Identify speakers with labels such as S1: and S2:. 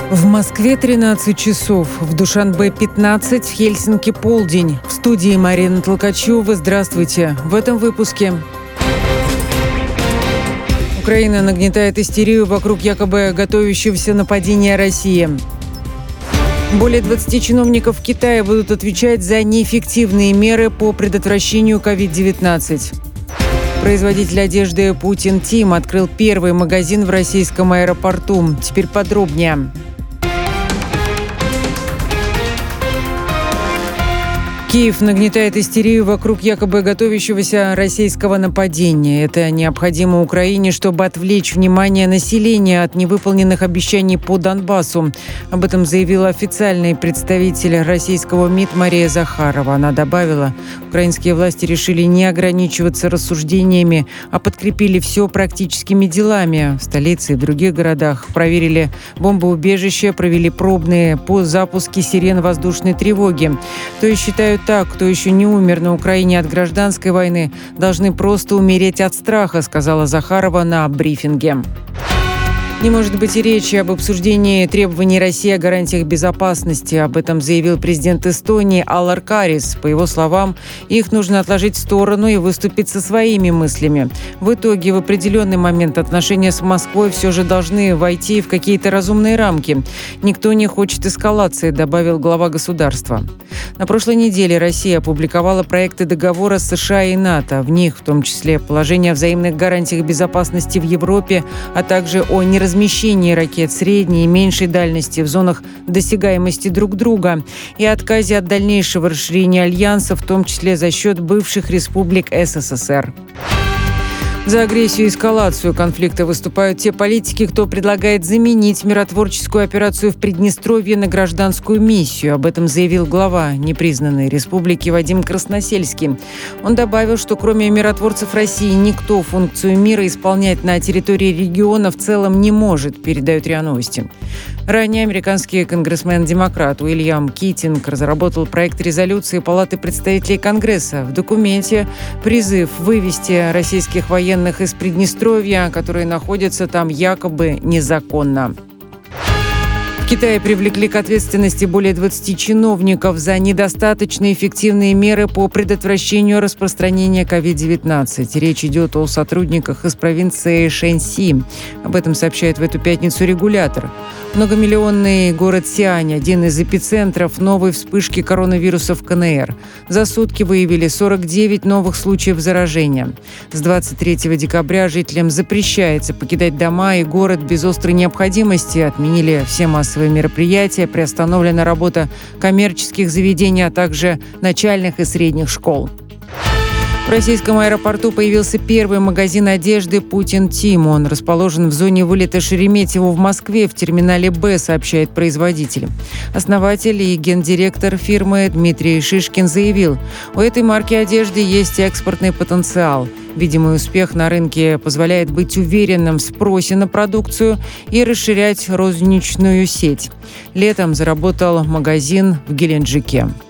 S1: В Москве 13 часов, в Душанбе 15, в Хельсинки полдень. В студии Марина Толкачева. Здравствуйте. В этом выпуске. Украина нагнетает истерию вокруг якобы готовящегося нападения России. Более 20 чиновников в Китае будут отвечать за неэффективные меры по предотвращению COVID-19. Производитель одежды «Путин Тим» открыл первый магазин в российском аэропорту. Теперь подробнее. Киев нагнетает истерию вокруг якобы готовящегося российского нападения. Это необходимо Украине, чтобы отвлечь внимание населения от невыполненных обещаний по Донбассу. Об этом заявила официальный представитель российского МИД Мария Захарова. Она добавила, украинские власти решили не ограничиваться рассуждениями, а подкрепили все практическими делами. В столице и в других городах проверили бомбоубежища, провели пробные по запуске сирен воздушной тревоги. То есть считают так, кто еще не умер на Украине от гражданской войны, должны просто умереть от страха, сказала Захарова на брифинге. Не может быть и речи об обсуждении требований России о гарантиях безопасности. Об этом заявил президент Эстонии Аллар Карис. По его словам, их нужно отложить в сторону и выступить со своими мыслями. В итоге, в определенный момент отношения с Москвой все же должны войти в какие-то разумные рамки. Никто не хочет эскалации, добавил глава государства. На прошлой неделе Россия опубликовала проекты договора с США и НАТО. В них, в том числе, положение о взаимных гарантиях безопасности в Европе, а также о неразмещении ракет средней и меньшей дальности в зонах досягаемости друг друга и отказе от дальнейшего расширения альянса, в том числе за счет бывших республик СССР. За агрессию и эскалацию конфликта выступают те политики, кто предлагает заменить миротворческую операцию в Приднестровье на гражданскую миссию. Об этом заявил глава непризнанной республики Вадим Красносельский. Он добавил, что кроме миротворцев России никто функцию мира исполнять на территории региона в целом не может, передают РИА Новости. Ранее американский конгрессмен-демократ Уильям Китинг разработал проект резолюции Палаты представителей Конгресса. В документе призыв вывести российских военных из Приднестровья, которые находятся там якобы незаконно. В Китае привлекли к ответственности более 20 чиновников за недостаточно эффективные меры по предотвращению распространения COVID-19. Речь идет о сотрудниках из провинции Шэньси. Об этом сообщает в эту пятницу регулятор. Многомиллионный город Сиань – один из эпицентров новой вспышки коронавируса в КНР. За сутки выявили 49 новых случаев заражения. С 23 декабря жителям запрещается покидать дома и город без острой необходимости. Отменили все массовые мероприятия, приостановлена работа коммерческих заведений, а также начальных и средних школ. В российском аэропорту появился первый магазин одежды «Путин Тим». Он расположен в зоне вылета Шереметьево в Москве, в терминале «Б», сообщает производитель. Основатель и гендиректор фирмы Дмитрий Шишкин заявил, у этой марки одежды есть экспортный потенциал. Видимый успех на рынке позволяет быть уверенным в спросе на продукцию и расширять розничную сеть. Летом заработал магазин в Геленджике.